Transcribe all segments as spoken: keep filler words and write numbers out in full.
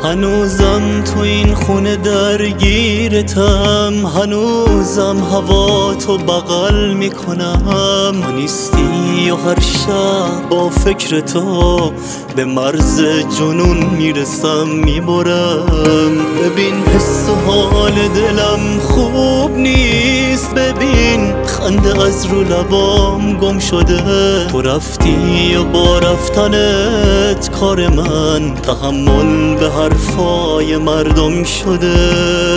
هنوزم تو این خونه درگیرتم، هنوزم هوا تو بغل میکنم. تو نیستی و هر شب با فکر تو به مرز جنون میرسم میبرم. ببین حس و حال دلم خوب نیست، ببین خنده از رو لبام گم شده. تو رفتی و با رفتنت کار من تحمل به حرفای مردم شده.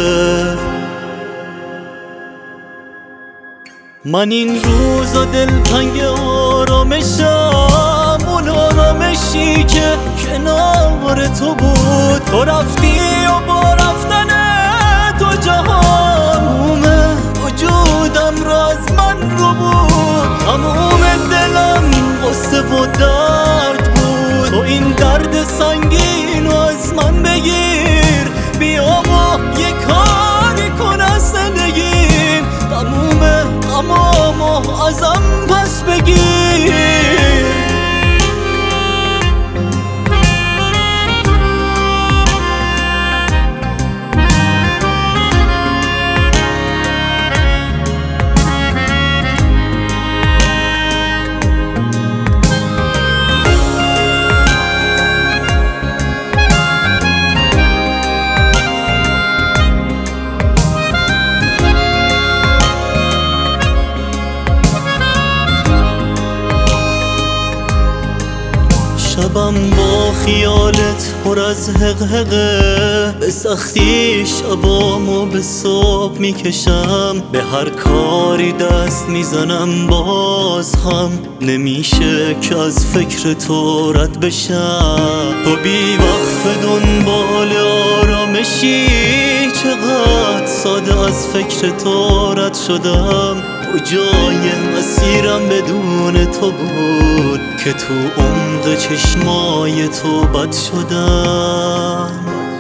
من این روزا دلتنگ آرامشم، اون آرامشی که کنار تو بود. تو رفتی و با رفتن تو جهان وجودم را از من رو بود. تموم دلم غصه و درد بود. تو این درد سنگین رو از من بگیر، بیا و یه کاری کن از زندگیم. تموم غمامو ازم پس بگیر. شبم با خیالت پر از حقحقه، به سختی شبامو به صبح میکشم. به هر کاری دست میزنم باز هم نمیشه که از فکر تو رد بشم. تو بی وقف دنبال آرامشی، چقدر ساده از فکر تو رد شدم. کجای مسیرم بدون تو بود که تو عمق چشمای تو بد شدم.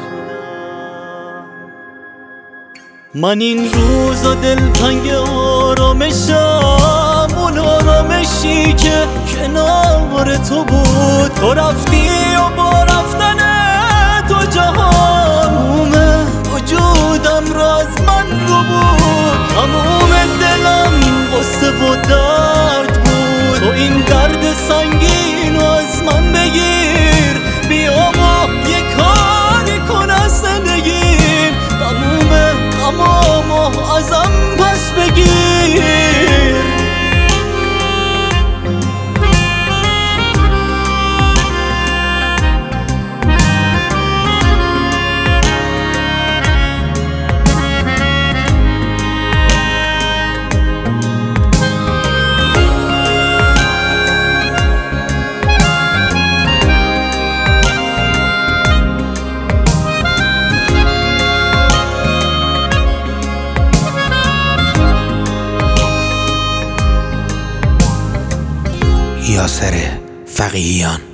من این روزا دلتنگ آرامشم، اون آرامشی که کنار تو بود. تو رفتی و با رفتن تو جهان وجودم را از من رو بود. تموم دلم غصه و درد بود. تو این درد سنگین رو از من بگیر، بیا و یه کاری کن از زندگیم. تموم غمامو ازم پس بگیر. یاسر فقیهیان.